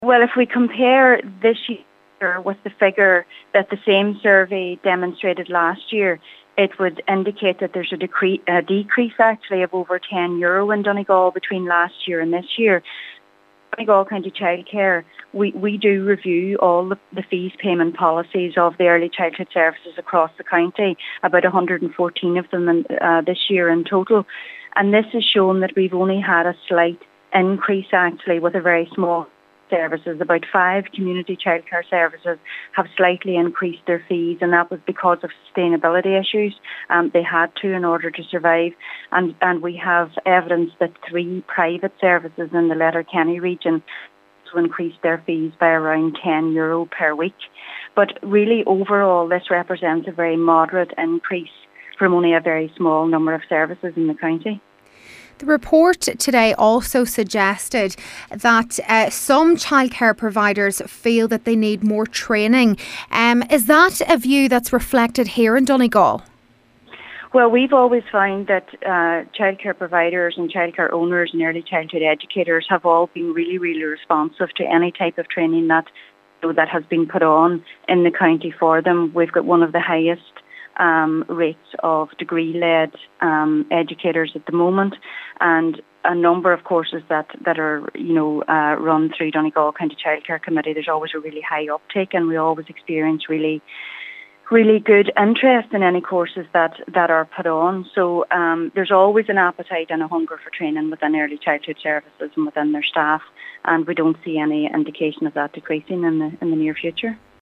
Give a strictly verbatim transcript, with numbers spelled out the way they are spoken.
Well, if we compare this year with the figure that the same survey demonstrated last year, it would indicate that there's a, decre- a decrease actually of over ten euro in Donegal between last year and this year. Donegal County Childcare, we, we do review all the, the fees payment policies of the early childhood services across the county, about one hundred fourteen of them in, uh, this year in total. And this has shown that we've only had a slight increase actually with a very small services. About five community childcare services have slightly increased their fees, and that was because of sustainability issues. Um, they had to in order to survive, and, and we have evidence that three private services in the Letterkenny region to increase their fees by around ten euro per week. But really overall this represents a very moderate increase from only a very small number of services in the county. The report today also suggested that uh, some childcare providers feel that they need more training. Um, is that a view that's reflected here in Donegal? Well, we've always found that uh, childcare providers and childcare owners and early childhood educators have all been really, really responsive to any type of training that, you know, that has been put on in the county for them. We've got one of the highest Um, rates of degree-led um, educators at the moment, and a number of courses that, that are, you know, uh, run through Donegal County Childcare Committee. There's always a really high uptake, and we always experience really, really good interest in any courses that, that are put on. So um, there's always an appetite and a hunger for training within early childhood services and within their staff, and we don't see any indication of that decreasing in the in the near future.